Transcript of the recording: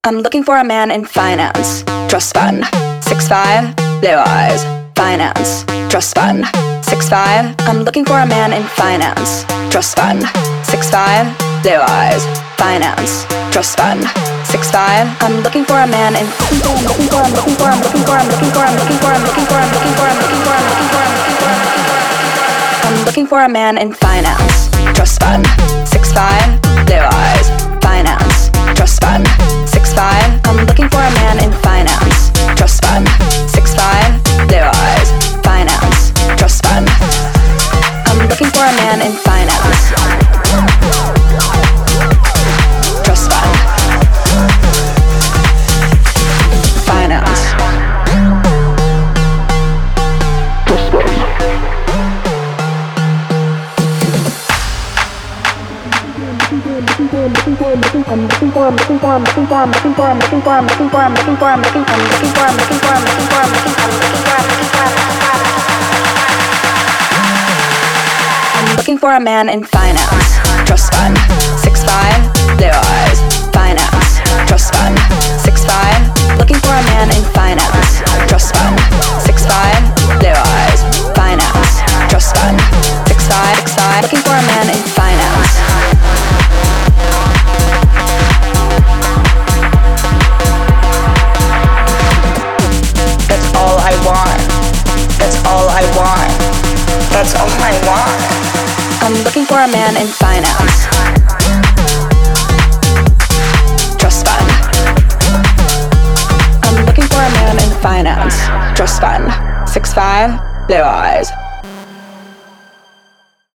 I'm looking for a man in finance, trust fund. 6'5", blue eyes, finance, trust fund. 6'5", I'm looking for a man in finance, trust fund. 6'5", blue eyes, finance, trust fund. 6'5", I'm looking for a man in I'm looking for a man in finance, trust fund. 6'5", blue eyes, finance, trust fund. 6'5", I'm looking for a man in finance, trust fund. 6'5", blue eyes, finance, trust fund. I'm looking for a man in finance, trust fund, finance. I'm looking for a man in finance, trust fund. 6'5", blue eyes, finance, trust fund. 6'5", looking for a man in finance, trust fund. 6'5", blue eyes, finance, trust fund. 6'5", looking for a man in finance. That's all I want. That's all I want. That's all I want. I'm looking for a man in finance, trust fund. I'm looking for a man in finance, trust fund. 6'5", blue eyes,